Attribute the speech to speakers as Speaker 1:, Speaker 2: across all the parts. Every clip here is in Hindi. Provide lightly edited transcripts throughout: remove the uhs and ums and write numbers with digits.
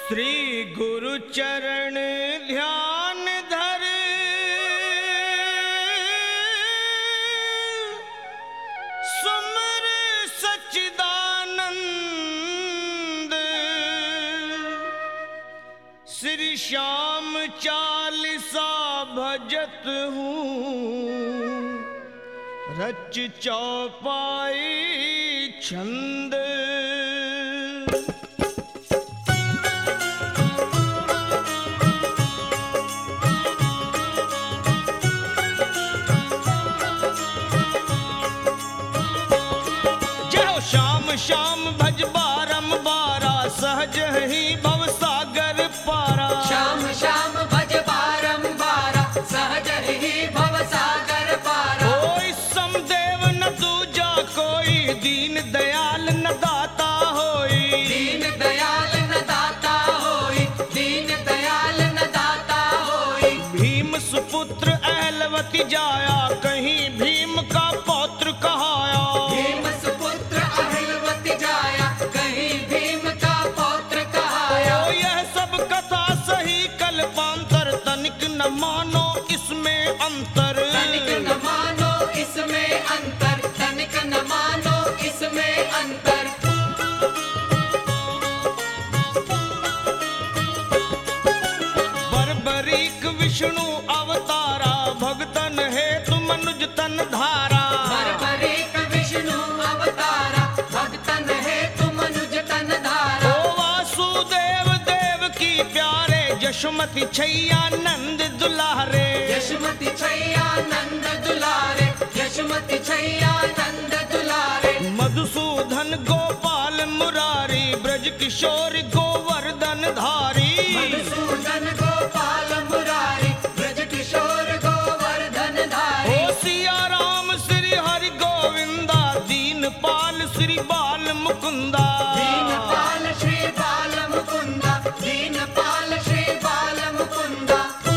Speaker 1: श्री गुरु चरण ध्यान धर, सुमर सच्चिदानंद। श्री श्याम चालीसा भजत हूँ, रच चौपाई छंद। श्याम भज बारंबारा, सहज ही भव सागर पारा।
Speaker 2: श्याम श्याम भज बारंबारा, सहज ही भव सागर पारा।
Speaker 1: कोई समदेव न दूजा कोई, दीन दयाल न दाता होई।
Speaker 2: दीन दयाल न दाता होई, दीन दयाल न दाता होई।
Speaker 1: भीम सुपुत्र अहलवती जाया, कहीं भीम का पौत्र कहाया।
Speaker 2: भीम सुपुत्र अहलवती जाया, कहीं भीम का पौत्र कहाया।
Speaker 1: ओ यह सब कथा सही कल्पांतर, तनिक न मानो इसमें अंतर।
Speaker 2: तनिक न मानो इसमें अंतर, तनिक न मानो इसमें अंतर।
Speaker 1: बर्बरीक विष्णु अवतारा, भगतन हेतु मनुज तन धारा।
Speaker 2: बर्बरीक विष्णु अवतारा, भगतन हेतु मनुज तन धारा।
Speaker 1: ओ वासुदेव देव की प्यारे, यशोमति छैया नंद दुलारे।
Speaker 2: यशोमति छैया नंद दुलारे, यशोमति छैया नंद दुलारे।
Speaker 1: मधुसूदन गोपाल मुरारी, ब्रज किशोर गोवर्धन धारी।
Speaker 2: मधुसूदन गोपाल मुरारी, ब्रज किशोर गोवर्धन धारी।
Speaker 1: ओ सिया राम श्री हरि गोविंदा, दीनपाल श्री बाल मुकुंदा।
Speaker 2: दीनपाल श्री बाल मुकुंदा, दीनपाल श्री बाल मुकुंदा।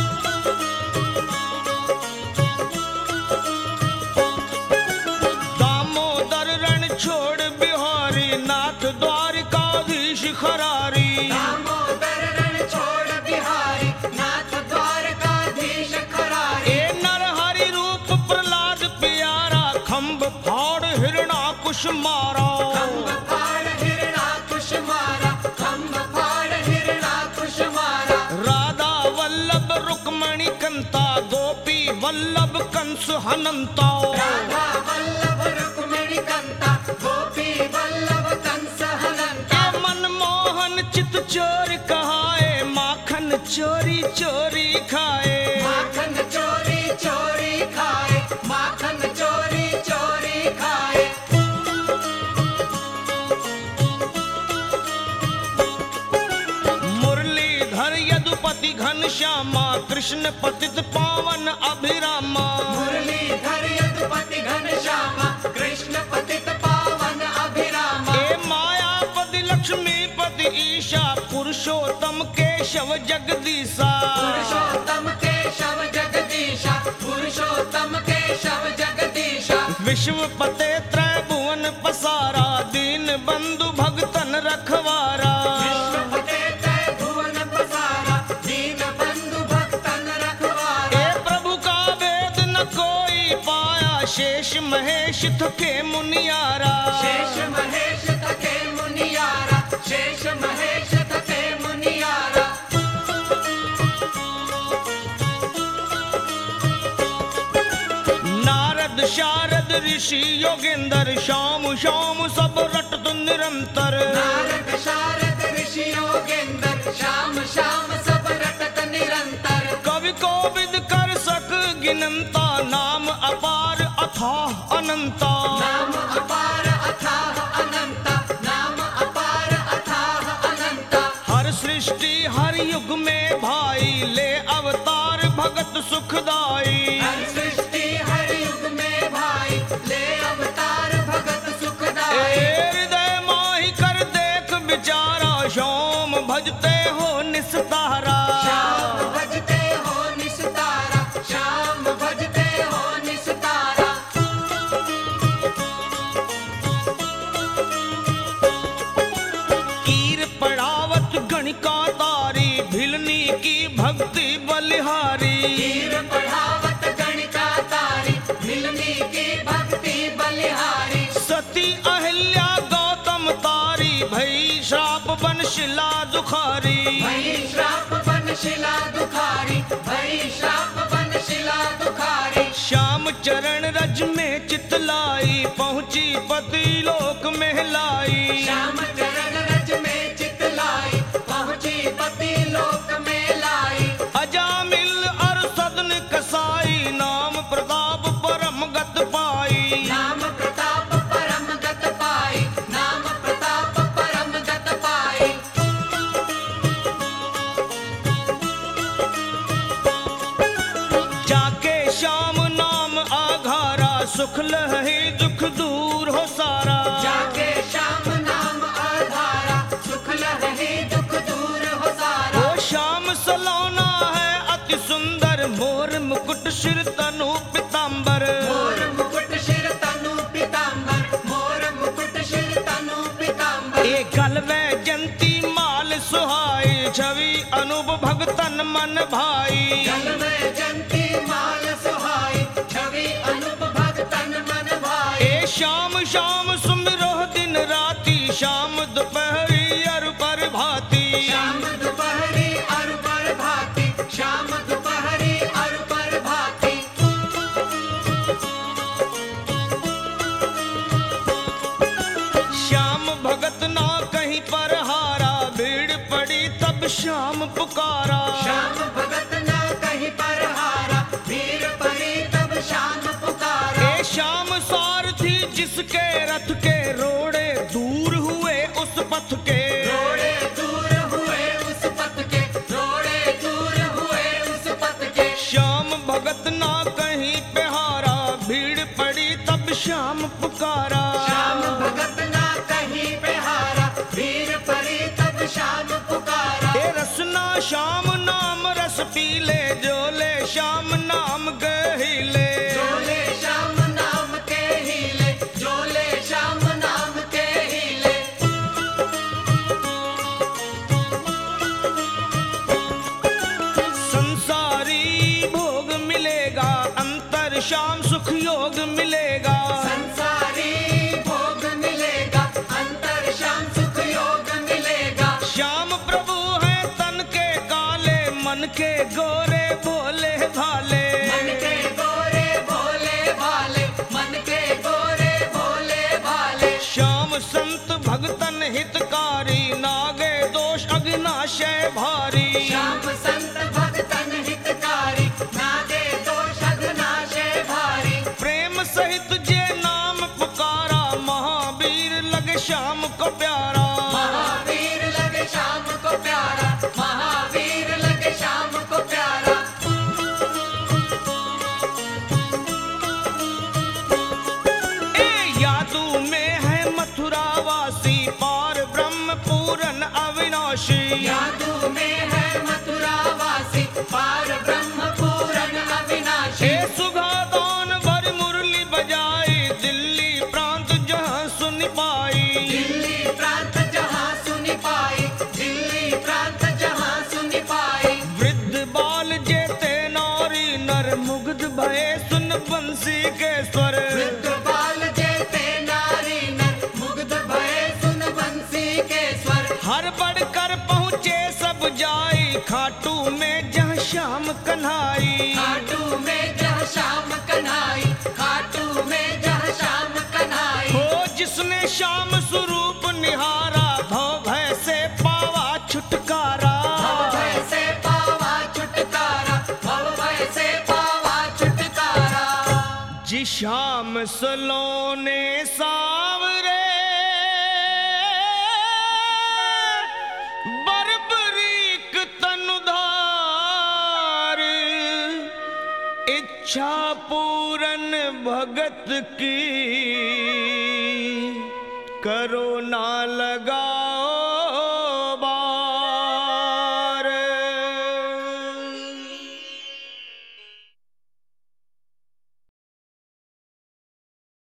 Speaker 1: दामोदर रण छोड़ बिहारी, नाथ द्वारिकाधीश खरारी।
Speaker 2: दामोदर रण छोड़ बिहारी, नाथ द्वारकाधीश खरारी।
Speaker 1: ए नरहरि रूप प्रहलाद प्यारा, खम्भ फाड़ हिरणाकुश मारा।
Speaker 2: खम्भ फाड़ हिरणाकुश मारा, खम्भ फाड़ हिरणाकुश मारा।
Speaker 1: राधा वल्लभ रुक्मणी कंता, गोपी वल्लभ कंस हनंता।
Speaker 2: राधा वल्लभ रुक्मिणी कंता, गोपी वल्लभ कंस हनंता।
Speaker 1: ए मनमोहन चित चोर कहाए, माखन चोरी चोरी खाए।
Speaker 2: माखन चोरी चोरी खाए, माखन चोरी चोरी खाए।
Speaker 1: मुरलीधर यदुपति घनश्यामा, कृष्ण पतित पावन अभिरामा।
Speaker 2: मुरलीधर यदुपति घनश्यामा, कृष्ण पतित पावन अभिरामा।
Speaker 1: ए मायापति लक्ष्मीपति ईशा, पुरुषोत्तम केशव जगदीशा।
Speaker 2: पुरुषोत्तम केशव जगदीशा, पुरुषोत्तम केशव जगदीशा।
Speaker 1: विश्वपते त्रैभुवन पसारा, दीन बंधु भगतन रखवारा।
Speaker 2: विश्वपते त्रैभुवन पसारा, दीन बंधु भक्तन रखवारा।
Speaker 1: ए प्रभु का वेद न कोई पाया, शेष महेश थके मुनियारा।
Speaker 2: शेष महेश थके मुनियारा, शेष महेश थके मुनियारा।
Speaker 1: नारद शारद ऋषि योगेंद्र, श्याम श्याम सब रटत निरंतर।
Speaker 2: नारद शारद ऋषि योगेंद्र, श्याम श्याम सब रटत निरंतर।
Speaker 1: कवि कोविद कर सक गिनंता, नाम अपार अथाह अनंता।
Speaker 2: नाम अपार अथाह अनंता, नाम अपार अथाह अनंता।
Speaker 1: हर सृष्टि हर युग में भाई, ले अवतार भगत सुखदाई।
Speaker 2: हर सृष्टि हर युग में भाई, ले अवतार भगत
Speaker 1: ए
Speaker 2: सुखदाई।
Speaker 1: हृदय माही कर देख विचारा, श्याम भजते हो निस्तारा।
Speaker 2: श्याम भजते हो निस्तारा, श्याम भजते हो निस्तारा।
Speaker 1: गणिका तारी भिलनी की भक्ति बलिहारी।
Speaker 2: वीर पढ़ावत गणिका तारी भिलनी की भक्ति बलिहारी।
Speaker 1: सती अहिल्या गौतम तारी भई श्राप बन शिला दुखारी।
Speaker 2: भई श्राप बन शिला दुखारी। भई श्राप बन शिला दुखारी।
Speaker 1: श्याम चरण रज में चितलाई पहुंची पति लोक महलाई।
Speaker 2: श्याम चरण रज में चितलाई पहुंची पति लोक में लाई।
Speaker 1: अजामिल और सदन कसाई नाम प्रताप परम गत पाई।
Speaker 2: नाम प्रताप परम गत पाई। नाम प्रताप परम गत पाई।
Speaker 1: जाके श्याम नाम आघारा सुख लहे दुख दूर हो सारा।
Speaker 2: जाके श्याम नाम आधारा सुख लहे दुख दूर हो सारा।
Speaker 1: ओ श्याम सलोना है अति सुंदर मोर मुकुट शिर तनु पीतांबर।
Speaker 2: मोर मुकुट शिर तनु पीतांबर। मोर मुकुट शिर तनु पीतांबर।
Speaker 1: ए गलवे जंती माल सुहाई छवि अनूप भगतन मन भाई।
Speaker 2: जल में जंती माल सुहाई छवि अनूप भगतन मन भाई।
Speaker 1: ए श्याम श्याम सुमिरो दिन राती शाम दोपहरी अरु पर भांति।
Speaker 2: श्याम दोपहरी अरु पर भांति। श्याम दोपहरी अरु पर भांति।
Speaker 1: श्याम भगत ना कहीं पर हारा भीड़ पड़ी तब श्याम पुकारा।
Speaker 2: श्याम भगत न कहीं पर हारा भीड़ पड़ी तब श्याम पुकारा।
Speaker 1: ए श्याम सारथी जिसके रथ के रोड़े दूर हुए उस पथ के।
Speaker 2: रोड़े दूर हुए उस पथ के। रोड़े दूर हुए उस पथ के।
Speaker 1: श्याम भगत ना कहीं पे हारा भीड़ पड़ी तब श्याम पुकारा।
Speaker 2: श्याम भगत न कहीं पे हारा भीड़ पड़ी तब श्याम पुकारा।
Speaker 1: ए रसना श्याम नाम रस पीले जोले श्याम नाम गहिले।
Speaker 2: जोले श्याम नाम के हीले। जोले श्याम नाम के हीले।
Speaker 1: संसारी भोग मिलेगा अंतर श्याम सुख योग मिलेगा।
Speaker 2: संसारी भोग मिलेगा अंतर श्याम सुख योग मिलेगा।
Speaker 1: श्याम प्रभु है तन के काले मन के गोरे भोले भाले।
Speaker 2: मन के गोरे भोले भाले। मन के गोरे भोले भाले।
Speaker 1: श्याम संत भगतन हितकारी नागे दोष अग्नाशय भारी।
Speaker 2: श्याम संत भगतन हितकारी नागे दोष अघनाशय भारी।
Speaker 1: प्रेम सहित जे नाम पुकारा महावीर लगे श्याम को प्यारा।
Speaker 2: महावीर लगे श्याम को प्यारा। महावीर लगे श्याम को प्यारा।
Speaker 1: ए यादू में है मथुरा वासी पार ब्रह्म पूरन अविनाशी।
Speaker 2: यादू में है मथुरा वासी पार ब्रह्म पूरन अविनाशी।
Speaker 1: ए सुगादान भर मुरली बजाई दिल्ली प्रांत जहाँ सुन पाई।
Speaker 2: दिल्ली प्रांत जहाँ सुनी पाई। दिल्ली प्रांत जहाँ सुनी पाई।
Speaker 1: वृद्ध बाल जेते नारी नर मुग्ध भये सुन बंसी के स्वर।
Speaker 2: वृद्ध बाल जेते नारी नर मुग्ध भये सुन बंसी के स्वर।
Speaker 1: हर बढ़कर पहुँचे सब जाई खाटू में जहाँ श्याम कन्हाई।
Speaker 2: खाटू में जहाँ श्याम कन्हाई। खाटू में जहाँ श्याम कन्हाई।
Speaker 1: हो जिसने श्याम स्वरूप निहारा भव भय से पावा छुटकारा।
Speaker 2: भव भय से पावा छुटकारा। भव भय से पावा छुटकारा।
Speaker 1: जी श्याम सलोने सावरे बर्बरीक तनुधार इच्छा पूरन भगत की करो ना लगा